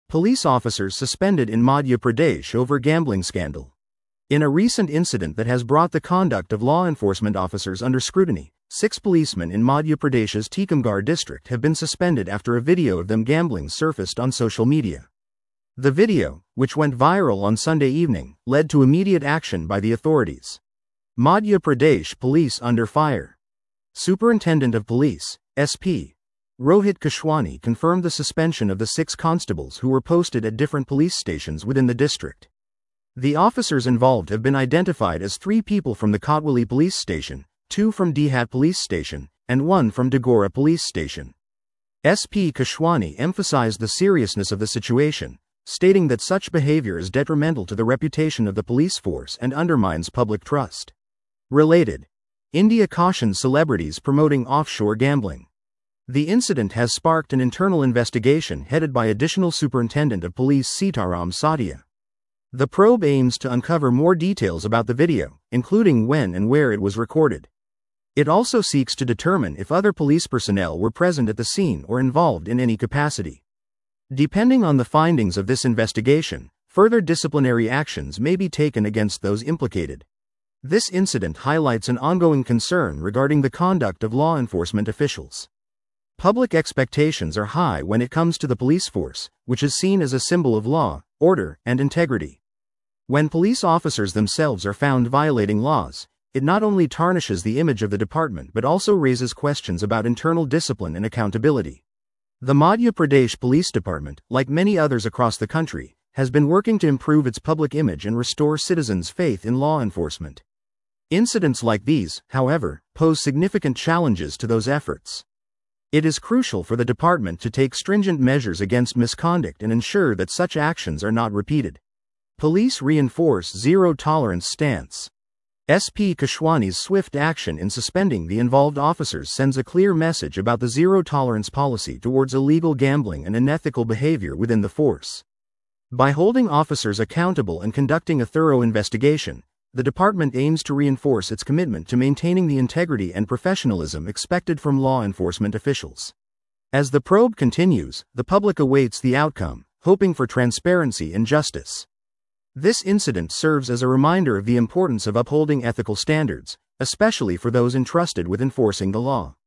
Police officers suspended in Madhya Pradesh over gambling scandal. In a recent incident that has brought the conduct of law enforcement officers under scrutiny, 6 policemen in Madhya Pradesh's Tikamgarh district have been suspended after a video of them gambling surfaced on social media. The video, which went viral on Sunday evening, led to immediate action by the authorities. Madhya Pradesh police under fire. Superintendent of Police, SP. Rohit Kashwani confirmed the suspension of the 6 constables who were posted at different police stations within the district. The officers involved have been identified as 3 people from the Kotwali police station, 2 from Dihat police station, and 1 from Dagora police station. SP Kashwani emphasized the seriousness of the situation, stating that such behavior is detrimental to the reputation of the police force and undermines public trust. Related. India cautions celebrities promoting offshore gambling. The incident has sparked an internal investigation headed by Additional Superintendent of Police Sitaram Satia. The probe aims to uncover more details about the video, including when and where it was recorded. It also seeks to determine if other police personnel were present at the scene or involved in any capacity. Depending on the findings of this investigation, further disciplinary actions may be taken against those implicated. This incident highlights an ongoing concern regarding the conduct of law enforcement officials. Public expectations are high when it comes to the police force, which is seen as a symbol of law, order, and integrity. When police officers themselves are found violating laws, it not only tarnishes the image of the department but also raises questions about internal discipline and accountability. The Madhya Pradesh Police Department, like many others across the country, has been working to improve its public image and restore citizens' faith in law enforcement. Incidents like these, however, pose significant challenges to those efforts. It is crucial for the department to take stringent measures against misconduct and ensure that such actions are not repeated. Police reinforce zero-tolerance stance. SP Kashwani's swift action in suspending the involved officers sends a clear message about the zero-tolerance policy towards illegal gambling and unethical behavior within the force. By holding officers accountable and conducting a thorough investigation, the department aims to reinforce its commitment to maintaining the integrity and professionalism expected from law enforcement officials. As the probe continues, the public awaits the outcome, hoping for transparency and justice. This incident serves as a reminder of the importance of upholding ethical standards, especially for those entrusted with enforcing the law.